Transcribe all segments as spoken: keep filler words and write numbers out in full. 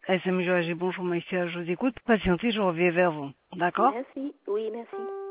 S M G A G, bonjour, monsieur, je vous écoute. Patientez, je reviens vers vous. D'accord? Merci, oui, merci.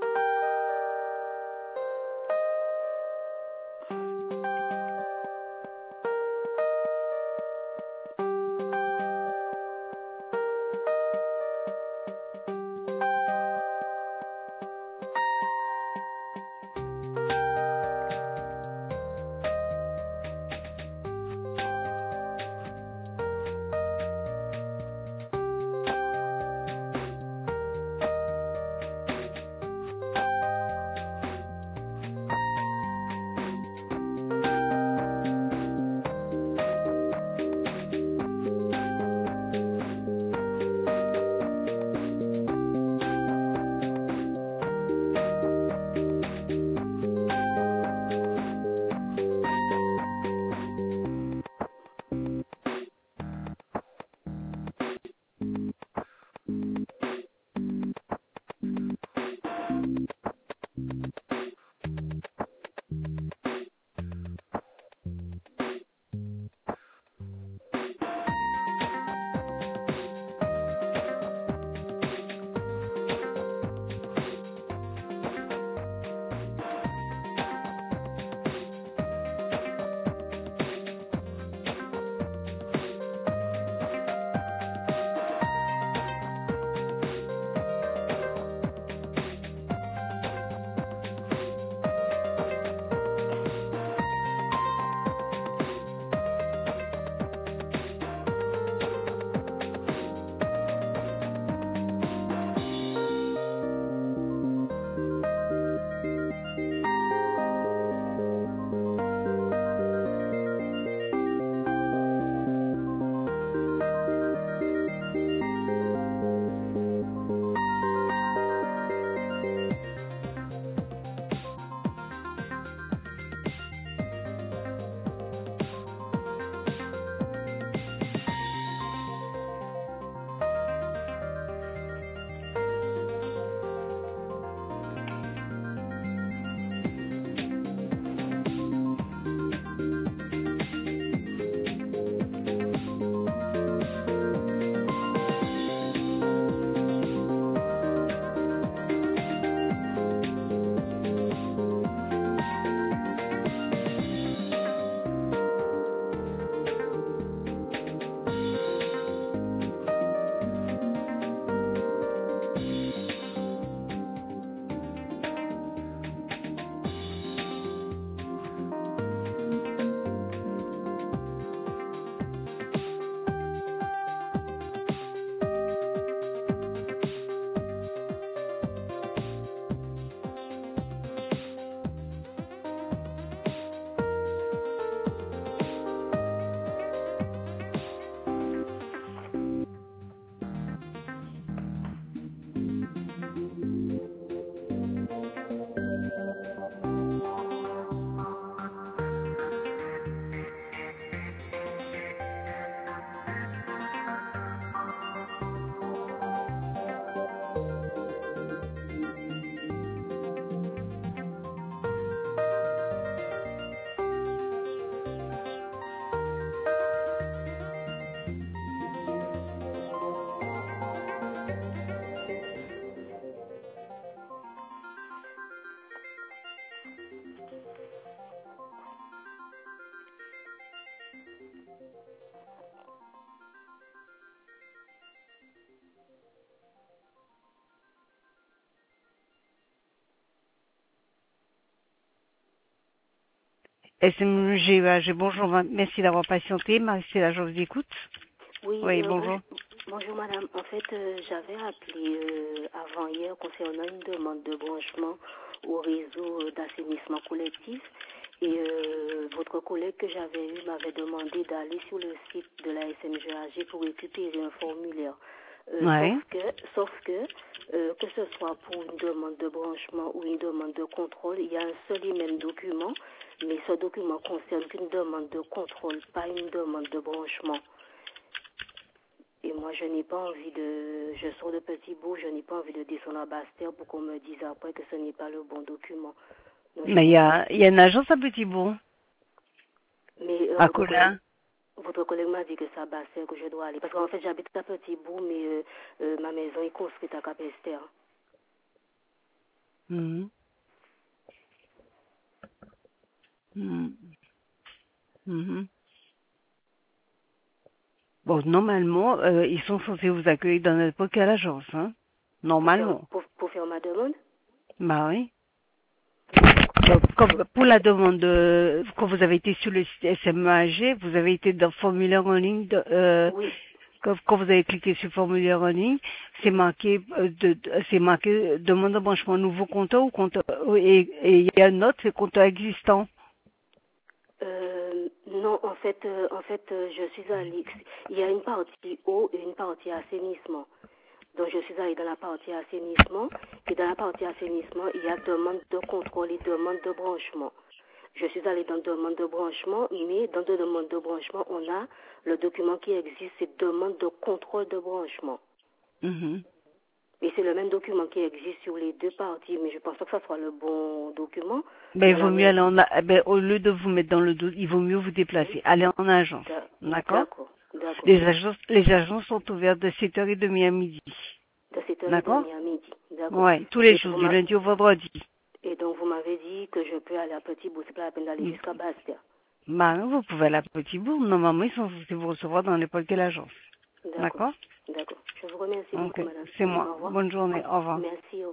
S M G A G, bonjour, merci d'avoir patienté. Marie-Cécile, là, je vous écoute. Oui, Oui, euh, bonjour. bonjour, bonjour madame. En fait, euh, j'avais appelé euh, avant-hier concernant une demande de branchement au réseau euh, d'assainissement collectif. Et euh, votre collègue que j'avais eu m'avait demandé d'aller sur le site de la S M G A G pour récupérer un formulaire. Euh, sauf Ouais. que, sauf que, euh, que ce soit pour une demande de branchement ou une demande de contrôle, il y a un seul et même document, mais ce document concerne qu'une demande de contrôle, pas une demande de branchement. Et moi, je n'ai pas envie de... Je sors de Petit-Bourg, je n'ai pas envie de descendre à Basse-Terre pour qu'on me dise après que ce n'est pas le bon document. Donc, Mais il y j'aimerais... a, il y a une agence à Petit-Bourg, Mais euh, à votre collègue, Colin. votre collègue m'a dit que c'est à Bastia que je dois aller. Parce qu'en fait, j'habite à Petit-Bourg, mais euh, euh, ma maison est construite à Cap-Esther. Mhm. Mhm. Mhm. Bon, normalement, euh, ils sont censés vous accueillir dans n'importe quelle agence, hein. Pour faire, Normalement. pour, pour faire ma demande. Bah oui. Donc, comme- pour la demande, de, quand vous avez été sur le site S M A G, vous avez été dans le formulaire en ligne, de, euh, Oui. quand, quand vous avez cliqué sur formulaire en ligne, c'est marqué, euh, de, de- c'est marqué euh, demande de branchement nouveau compteur ou compteur, et et il y a une note, c'est compteur existant. Euh, non, en fait, euh, en fait, euh, je suis allée. Il y a une partie eau et une partie assainissement. Donc, je suis allée dans la partie assainissement. Et dans la partie assainissement, il y a demande de contrôle et demande de branchement. Je suis allée dans demande de branchement, mais dans de demande de branchement, on a le document qui existe, c'est demande de contrôle de branchement. Mhm. Et c'est le même document qui existe sur les deux parties, mais je pense pas que ça soit le bon document. Ben, il Dans vaut la mieux même... aller en, a- eh ben, au lieu de vous mettre dans le dos, il vaut mieux vous déplacer. Aller en agence. D'a- D'accord? D'accord, d'accord. Les agences, les agences sont ouvertes de sept heures trente à midi. De sept heures trente D'accord? à midi. D'accord. Ouais, tous les Et, jours, vous du m'a- lundi au vendredi. et donc, vous m'avez dit que je peux aller à Petit-Bourg. C'est pas la peine d'aller Mm. jusqu'à Bastia. Bah, vous pouvez aller à Petit Bourg. Normalement, ils sont censés vous recevoir dans n'importe quelle agence. D'accord. D'accord? D'accord. Je vous remercie Ok. beaucoup, madame. C'est moi. Au revoir. Bonne journée. Au revoir. Merci.